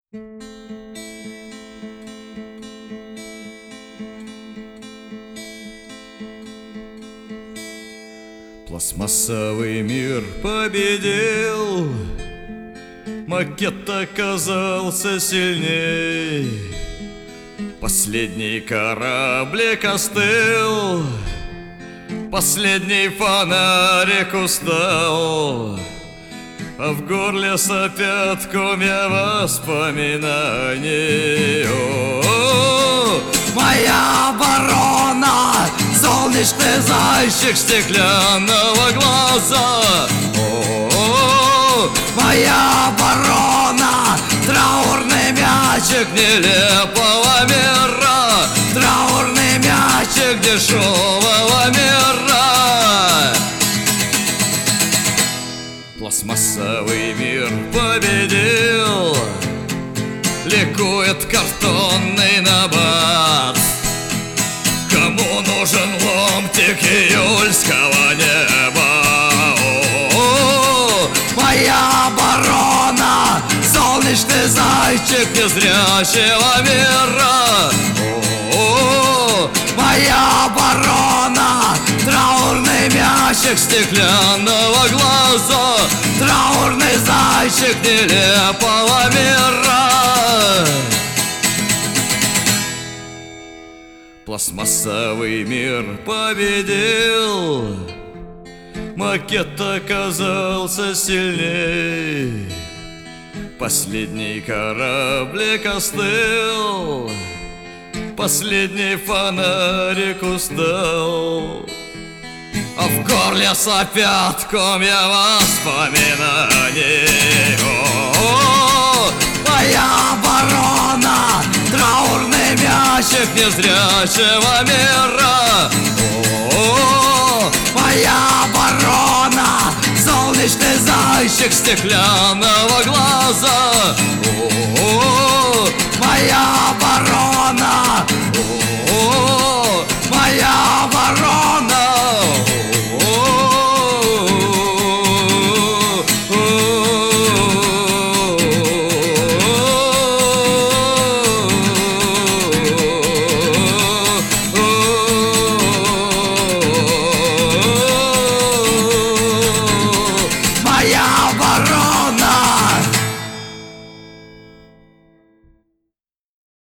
Пластмассовый мир победил, макет оказался сильней. Последний кораблик остыл, последний фонарик устал, а в горле сопят комья воспоминаний. О-о-о! Моя оборона, солнечный зайчик стеклянного глаза. О-о-о! Моя оборона, траурный мячик нелепого мира, траурный мячик дешевого мира. Пластмассовый мир победил, ликует картонный набат. Кому нужен ломтик июльского неба? О-о-о! Моя оборона, солнечный зайчик незрячего мира. О-о-о! Моя оборона, траурный мячик стеклянного глаза, траурный зайчик нелепого мира. Пластмассовый мир победил, макет оказался сильней. Последний кораблик остыл, последний фонарик устал, а в горле сопят комья воспоминаний. О-о-о! Моя оборона, траурный мячик незрячего мира. О-о-о! Моя оборона, солнечный зайчик стеклянного глаза. О-о-о! Моя оборона,